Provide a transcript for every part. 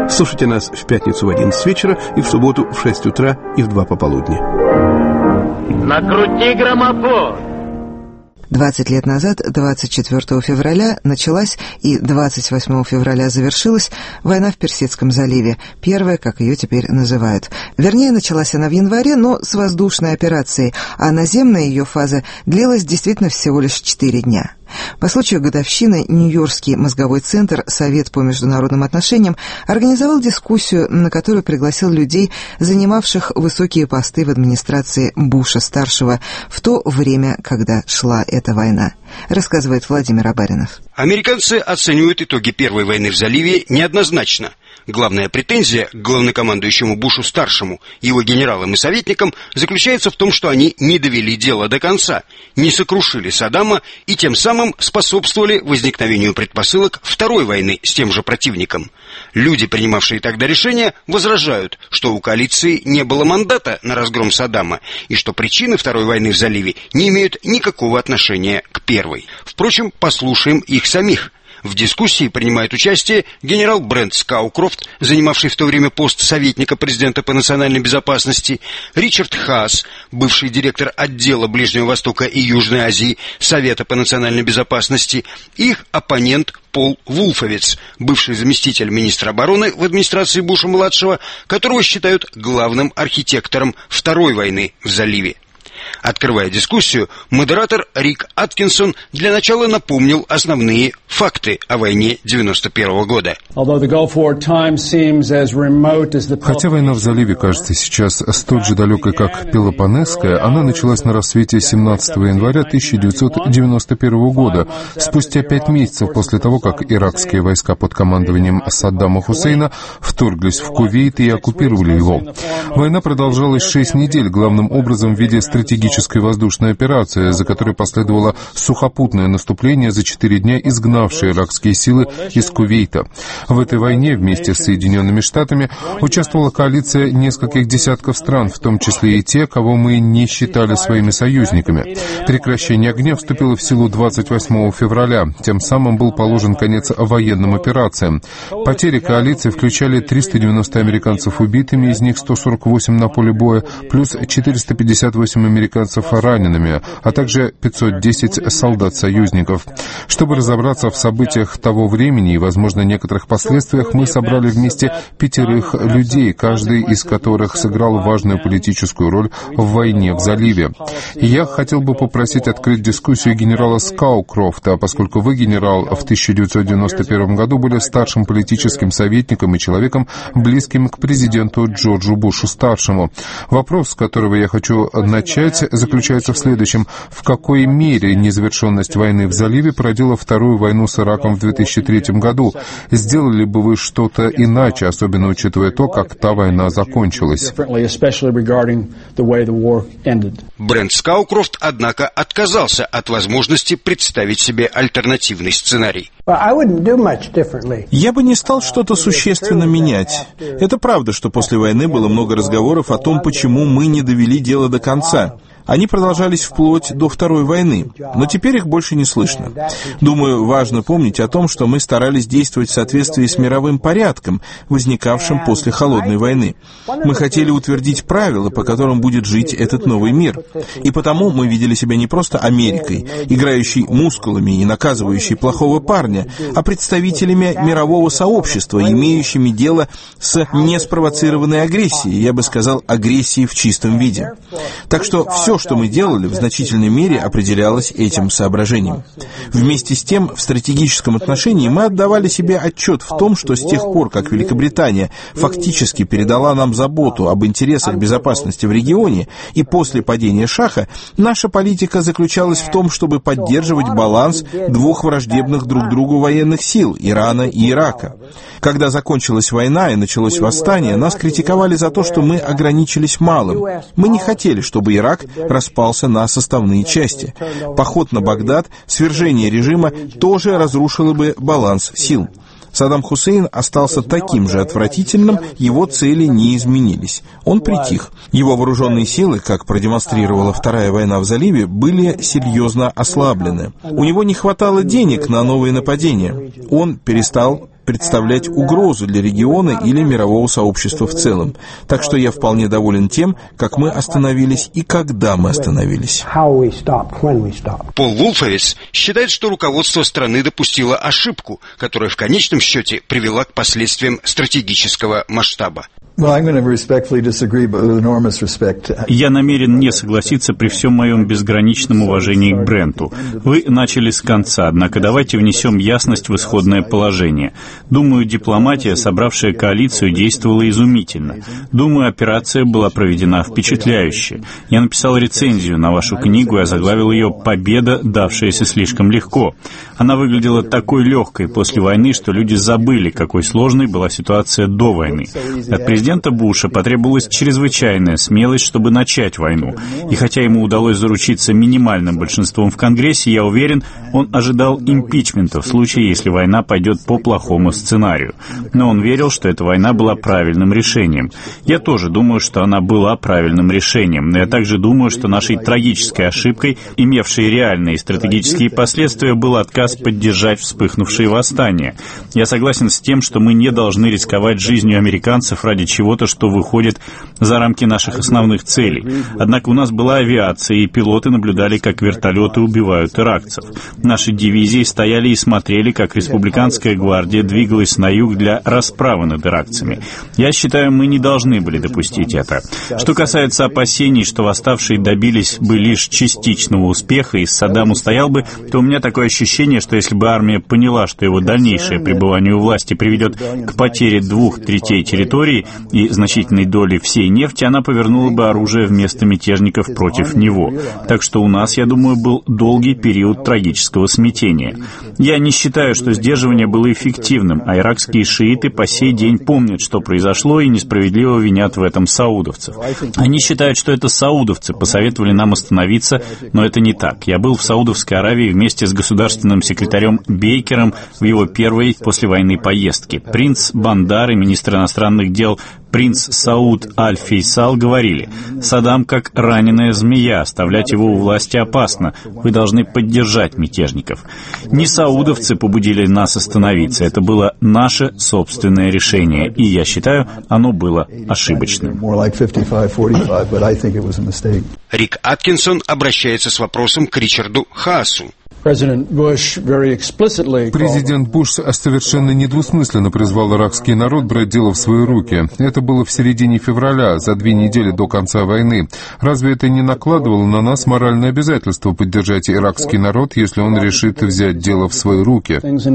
Слушайте нас в пятницу в 11 вечера и в субботу в 6 утра и в 2 пополудни. Накрути граммофон! 20 лет назад, 24 февраля, началась и 28 февраля завершилась война в Персидском заливе, первая, как ее теперь называют. Вернее, началась она в январе, но с воздушной операцией, а наземная ее фаза длилась действительно всего лишь 4 дня. По случаю годовщины Нью-Йоркский мозговой центр «Совет по международным отношениям» организовал дискуссию, на которую пригласил людей, занимавших высокие посты в администрации Буша-старшего в то время, когда шла эта война. Рассказывает Владимир Абаринов. Американцы оценивают итоги Первой войны в заливе неоднозначно. Главная претензия к главнокомандующему Бушу-старшему, его генералам и советникам заключается в том, что они не довели дело до конца, не сокрушили Саддама и тем самым способствовали возникновению предпосылок Второй войны с тем же противником. Люди, принимавшие тогда решения, возражают, что у коалиции не было мандата на разгром Саддама и что причины Второй войны в заливе не имеют никакого отношения к Первой. Впрочем, послушаем их самих. В дискуссии принимает участие генерал Брент Скаукрофт, занимавший в то время пост советника президента по национальной безопасности, Ричард Хаас, бывший директор отдела Ближнего Востока и Южной Азии Совета по национальной безопасности, и их оппонент Пол Вулфовец, бывший заместитель министра обороны в администрации Буша-младшего, которого считают главным архитектором Второй войны в заливе. Открывая дискуссию, модератор Рик Аткинсон для начала напомнил основные факты о войне 91 года. Хотя война в заливе кажется сейчас столь же далекой, как Пелопоннесская, она началась на рассвете 17 января 1991 года, спустя 5 месяцев после того, как иракские войска под командованием Саддама Хусейна вторглись в Кувейт и оккупировали его. Война продолжалась 6 недель, главным образом в виде стратегической воздушной операции, за которой последовало сухопутное наступление за 4 дня, изгнавшее иракские силы из Кувейта. В этой войне вместе с Соединенными Штатами участвовала коалиция нескольких десятков стран, в том числе и те, кого мы не считали своими союзниками. Прекращение огня вступило в силу 28 февраля. Тем самым был положен конец военным операциям. Потери коалиции включали 390 американцев убитыми, из них 148 на поле боя, плюс 458 американцев ранеными, а также 510 солдат-союзников. Чтобы разобраться в событиях того времени и, возможно, некоторых последствиях, мы собрали вместе 5 людей, каждый из которых сыграл важную политическую роль в войне в заливе. И я хотел бы попросить открыть дискуссию генерала Скаукрофта, поскольку вы, генерал, в 1991 году были старшим политическим советником и человеком, близким к президенту Джорджу Бушу-старшему. Вопрос, с которого я хочу начать, заключается в следующем. В какой мере незавершенность войны в заливе породила Вторую войну с Ираком в 2003 году? Сделали бы вы что-то иначе, особенно учитывая то, как та война закончилась? Брент Скаукрофт, однако, отказался от возможности представить себе альтернативный сценарий. Я бы не стал что-то существенно менять. Это правда, что после войны было много разговоров о том, почему мы не довели дело до конца. Они продолжались вплоть до Второй войны, но теперь их больше не слышно. Думаю, важно помнить о том, что мы старались действовать в соответствии с мировым порядком, возникавшим после Холодной войны. Мы хотели утвердить правила, по которым будет жить этот новый мир. И потому мы видели себя не просто Америкой, играющей мускулами и наказывающей плохого парня, а представителями мирового сообщества, имеющими дело с неспровоцированной агрессией, я бы сказал, агрессией в чистом виде. Так что все, что мы делали, в значительной мере определялось этим соображением. Вместе с тем, в стратегическом отношении мы отдавали себе отчет в том, что с тех пор, как Великобритания фактически передала нам заботу об интересах безопасности в регионе, и после падения Шаха, наша политика заключалась в том, чтобы поддерживать баланс двух враждебных друг другу военных сил – Ирана и Ирака. Когда закончилась война и началось восстание, нас критиковали за то, что мы ограничились малым. Мы не хотели, чтобы Ирак распался на составные части. Поход на Багдад, свержение режима тоже разрушило бы баланс сил. Саддам Хусейн остался таким же отвратительным, его цели не изменились. Он притих. Его вооруженные силы, как продемонстрировала Вторая война в заливе, были серьезно ослаблены. У него не хватало денег на новые нападения. Он перестал представлять угрозу для региона или мирового сообщества в целом. Так что я вполне доволен тем, как мы остановились и когда мы остановились. Пол Вулфовец считает, что руководство страны допустило ошибку, которая в конечном счете привела к последствиям стратегического масштаба. Я намерен не согласиться при всем моем безграничном уважении к Бренту. Вы начали с конца, однако давайте внесем ясность в исходное положение. Думаю, дипломатия, собравшая коалицию, действовала изумительно. Думаю, операция была проведена впечатляюще. Я написал рецензию на вашу книгу и озаглавил ее «Победа, давшаяся слишком легко». Она выглядела такой легкой после войны, что люди забыли, какой сложной была ситуация до войны. От президента Буша потребовалась чрезвычайная смелость, чтобы начать войну. И хотя ему удалось заручиться минимальным большинством в Конгрессе, я уверен, он ожидал импичмента в случае, если война пойдет по плохому сценарию. Но он верил, что эта война была правильным решением. Я тоже думаю, что она была правильным решением. Но я также думаю, что нашей трагической ошибкой, имевшей реальные стратегические последствия, был отказ поддержать вспыхнувшие восстания. Я согласен с тем, что мы не должны рисковать жизнью американцев ради чего-то, что выходит за рамки наших основных целей. Однако у нас была авиация, и пилоты наблюдали, как вертолеты убивают иракцев. Наши дивизии стояли и смотрели, как республиканская гвардия двигалась на юг для расправы над иракцами. Я считаю, мы не должны были допустить это. Что касается опасений, что восставшие добились бы лишь частичного успеха и Саддам устоял бы, то у меня такое ощущение, что если бы армия поняла, что его дальнейшее пребывание у власти приведет к потере 2/3 территории и значительной доли всей нефти, она повернула бы оружие вместо мятежников против него. Так что у нас, я думаю, был долгий период трагического смятения. Я не считаю, что сдерживание было эффективным, а иракские шииты по сей день помнят, что произошло, и несправедливо винят в этом саудовцев. Они считают, что это саудовцы посоветовали нам остановиться, но это не так. Я был в Саудовской Аравии вместе с государственным секретарем Бейкером в его первой после войны поездке. Принц Бандар и министр иностранных дел принц Сауд Аль-Фейсал говорили: «Саддам как раненая змея, оставлять его у власти опасно. Вы должны поддержать мятежников». Не саудовцы побудили нас остановиться, это было наше собственное решение, и я считаю, оно было ошибочным. Рик Аткинсон обращается с вопросом к Ричарду Хаасу. Президент Буш совершенно недвусмысленно призвал иракский народ брать дело в свои руки. Это было в середине февраля, за 2 недели до конца войны. Разве это не накладывало на нас моральное обязательство поддержать иракский народ, если он решит взять дело в свои руки?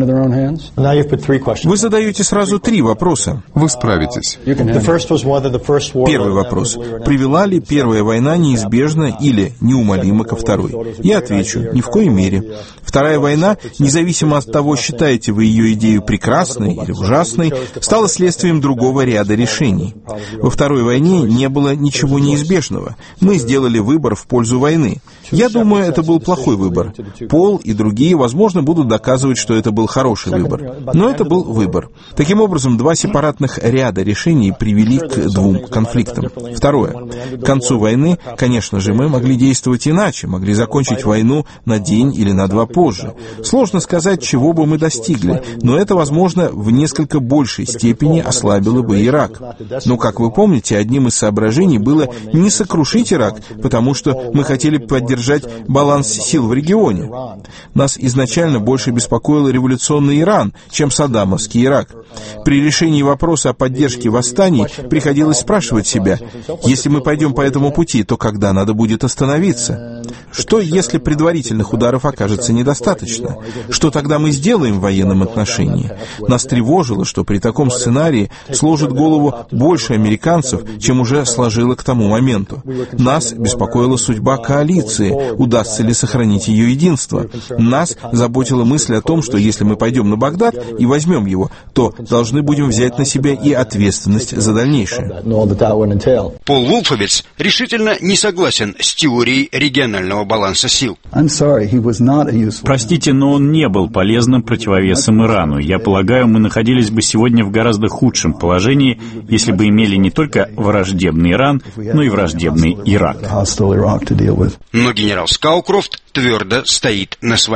Вы задаете сразу 3 вопроса. Вы справитесь. Первый вопрос. Привела ли первая война неизбежно или неумолимо ко второй? Я отвечу: ни в коей мере. Вторая война, независимо от того, считаете вы ее идею прекрасной или ужасной, стала следствием другого ряда решений. Во второй войне не было ничего неизбежного. Мы сделали выбор в пользу войны. Я думаю, это был плохой выбор. Пол и другие, возможно, будут доказывать, что это был хороший выбор. Но это был выбор. Таким образом, 2 сепаратных ряда решений привели к 2 конфликтам. Второе. К концу войны, конечно же, мы могли действовать иначе, могли закончить войну на день или на 2 позже. Сложно сказать, чего бы мы достигли, но это, возможно, в несколько большей степени ослабило бы Ирак. Но, как вы помните, одним из соображений было не сокрушить Ирак, потому что мы хотели поддержать баланс сил в регионе. Нас изначально больше беспокоил революционный Иран, чем саддамовский Ирак. При решении вопроса о поддержке восстаний приходилось спрашивать себя: если мы пойдем по этому пути, то когда надо будет остановиться? Что, если предварительных ударов окажется недостаточно? Что тогда мы сделаем в военном отношении? Нас тревожило, что при таком сценарии сложит голову больше американцев, чем уже сложило к тому моменту. Нас беспокоила судьба коалиции, удастся ли сохранить ее единство. Нас заботила мысль о том, что если мы пойдем на Багдад и возьмем его, то должны будем взять на себя и ответственность за дальнейшее. Пол Вулфовец решительно не согласен с теорией регионального баланса сил. Простите, но он не был полезным противовесом Ирану. Я полагаю, мы находились бы сегодня в гораздо худшем положении, если бы имели не только враждебный Иран, но и враждебный Ирак. Но генерал Скаукрофт твердо стоит на своем.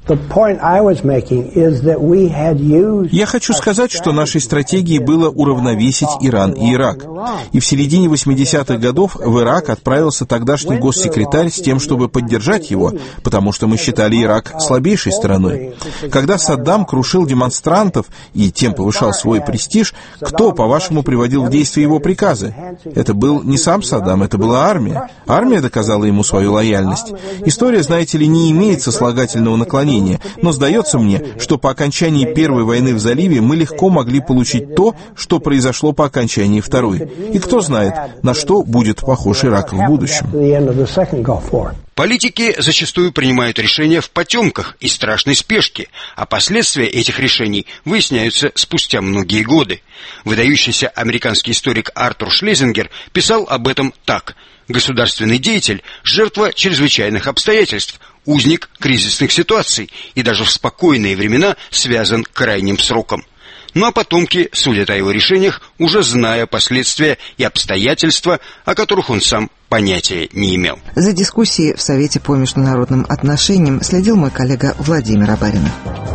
Я хочу сказать, что нашей стратегией было уравновесить Иран и Ирак. И в середине 80-х годов в Ирак отправился тогдашний госсекретарь с тем, чтобы поддержать его, потому что мы считали Ирак слабейшей стороной. Когда Саддам крушил демонстрантов и тем повышал свой престиж, кто, по-вашему, приводил в действие его приказы? Это был не сам Саддам, это была армия. Армия доказала ему свою лояльность. История, знаете ли, не имеет сослагательного наклонения, но сдается мне, что по окончании Первой войны в заливе мы легко могли получить то, что произошло по окончании Второй. И кто знает, на что будет похож Ирак в будущем. Политики зачастую принимают решения в потемках и страшной спешке, а последствия этих решений выясняются спустя многие годы. Выдающийся американский историк Артур Шлезингер писал об этом так: «Государственный деятель – жертва чрезвычайных обстоятельств, узник кризисных ситуаций и даже в спокойные времена связан крайним сроком». Ну а потомки судят о его решениях, уже зная последствия и обстоятельства, о которых он сам понятия не имел. За дискуссией в Совете по международным отношениям следил мой коллега Владимир Абаринов.